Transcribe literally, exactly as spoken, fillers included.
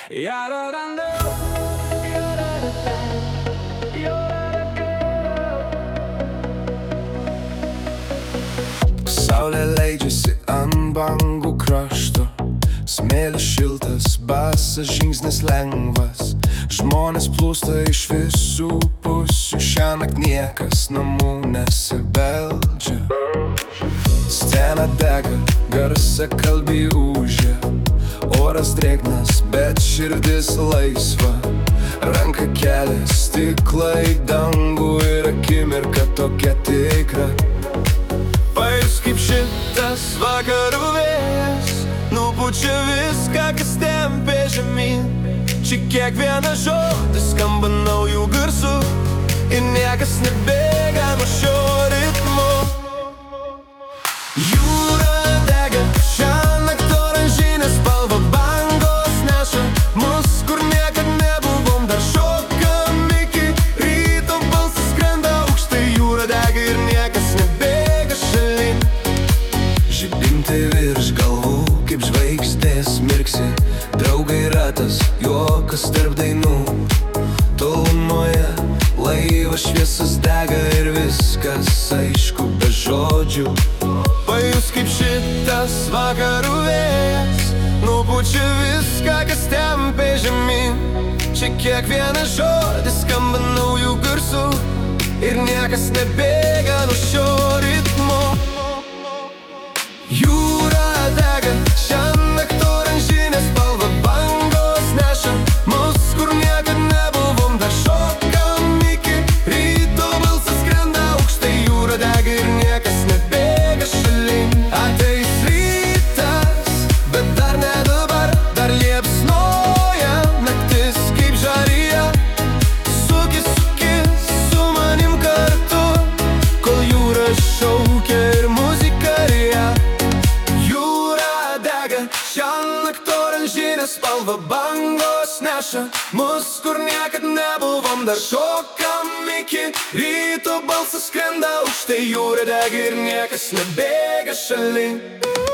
Saulė leidžiasi ant bangų krašto, smėlis šiltas, basas žingsnis lengvas. Žmonės plūsta iš visų pusių, šiąnakt niekas namų nesibeldžia. Scena dega, garsiakalbiai ūžia, oras drėgnas, bet širdis laisva. Ranka kelia stiklą į dangų ir akimirka tokia tikra. Pajus kaip šitas vakarų vėjas nupučia viską, kas tempia žemyn. Čia kiekvienas žodis skamba naujų garsų ir niekas nebėga nuo šio ritmo. Jūra dega, šiąnakt oranžinė spalva, bangos neša mus, kur niekad nebuvom, dar šokam iki ryto, balsas skrenda aukštai. Jūra dega ir niekas nebėga šalin. Žibintai virš galvų, kaip žvaigždės mirksi, draugai ratas, juokas tarp dainų. Tolumoje laivas šviesas dega ir viskas aišku be žodžių. Pajus kaip šitas vakarų vėjas nupučia viską, kas tempia žemyn. Čia kiekvienas žodis skamba naujų garsų ir niekas nebėga nuo šio ritmo. Jūra dega, šiąnakt oranžinė spalva, bangos neša mus, kur niekad nebuvom, dar šokam iki ryto, balsas skrenda aukštai. Jūra dega ir niekas nebėga šalin. Ateis rytas, bet dar ne dabar, dar liepsnoja naktis kaip žarija. Sukis, sukis su manim kartu, kol jūra šaukia ir muzika rija. Šiąnakt oranžinė spalva, bangos neša mus, kur niekad nebuvom, dar šokam iki ryto, balsas skrenda aukštai. Jūra dega ir niekas nebėga šalin.